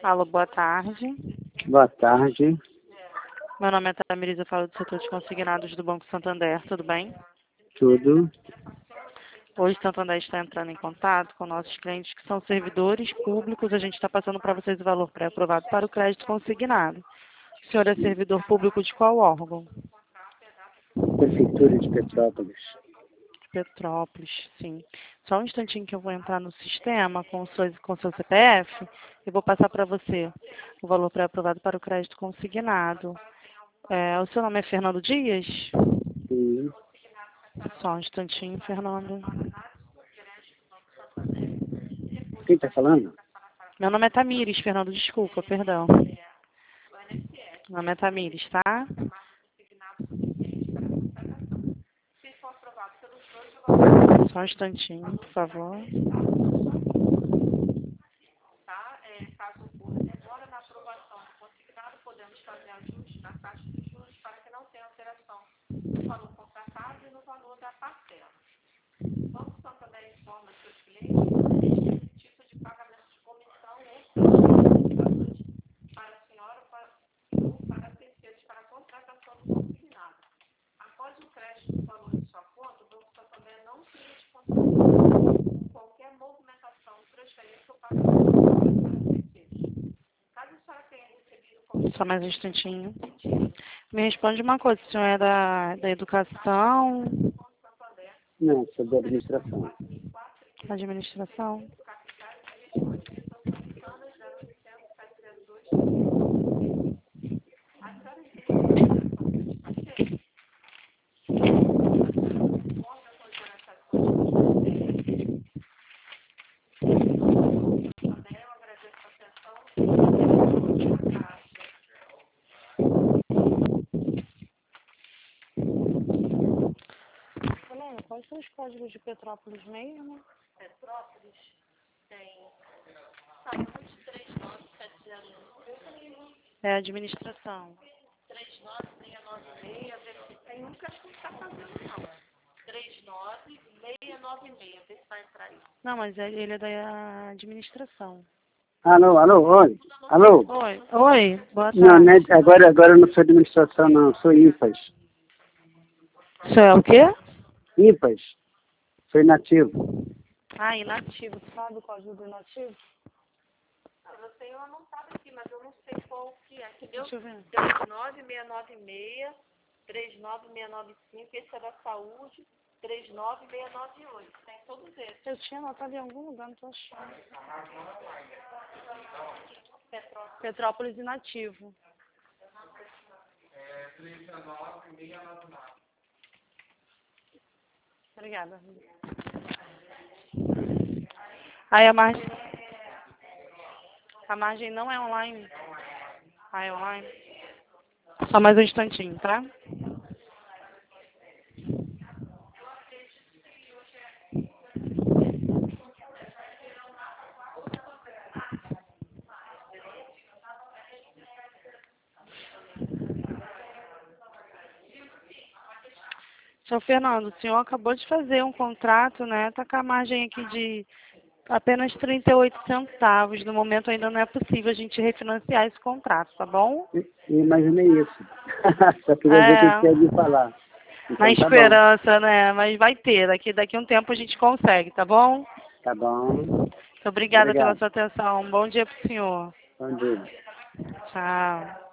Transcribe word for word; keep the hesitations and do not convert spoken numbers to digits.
Alô, boa tarde. Boa tarde. Meu nome é Tamires, eu falo do setor de consignados do Banco Santander, tudo bem? Tudo. Hoje o Santander está entrando em contato com nossos clientes que são servidores públicos. A gente está passando para vocês o valor pré-aprovado para o crédito consignado. O senhor é servidor público de qual órgão? Prefeitura de Petrópolis. Petrópolis, sim. Só um instantinho que eu vou entrar no sistema com o seu, com o seu C P F e vou passar para você o valor pré-aprovado para o crédito consignado. É, o seu nome é Fernando Dias? Sim. Só um instantinho, Fernando. Quem está falando? Meu nome é Tamires, Fernando, desculpa, perdão. Meu nome é Tamires, tá? Só um instantinho, por favor. Só mais um instantinho. Me responde uma coisa, o senhor é da, da educação, Não, sou da administração. administração? Helena, quais são os códigos de Petrópolis mesmo? Petrópolis tem saúde três nove sete zero um, É administração. três nove seis nove seis, tem um que acho que não está fazendo não. três nove seis nove seis, vê se vai entrar aí. Não, mas ele ele é da administração. Alô, alô, oi. Alô. Oi, oi, boa tarde. Não, né, agora, agora eu não sou administração, não. Sou INPAS. O senhor é o quê? INPAS. Sou inativo. Ah, inativo. Tu sabe o código do inativo? Eu tenho anotado aqui, mas eu não sei qual que é. Que deu Deixa eu ver. três nove seis nove seis, três nove seis nove cinco, esse é da saúde, três nove seis nove oito. Tem todos esses. Eu tinha anotado em algum lugar, não tô achando. Petrópolis. Petrópolis inativo. Obrigada. Aí a margem... A margem não é online. Ah, é online? Só mais um instantinho, tá? Seu Fernando, o senhor acabou de fazer um contrato, né? Tá com a margem aqui de apenas trinta e oito centavos. No momento ainda não é possível a gente refinanciar esse contrato, tá bom? Eu imaginei isso. Só queria ver o que É, você ia me falar. Então, na tá bom. esperança, né? Mas vai ter. Daqui, daqui a um tempo a gente consegue, tá bom? Tá bom. Muito obrigada pela Obrigado. sua atenção. Um bom dia pro senhor. Bom dia. Tchau.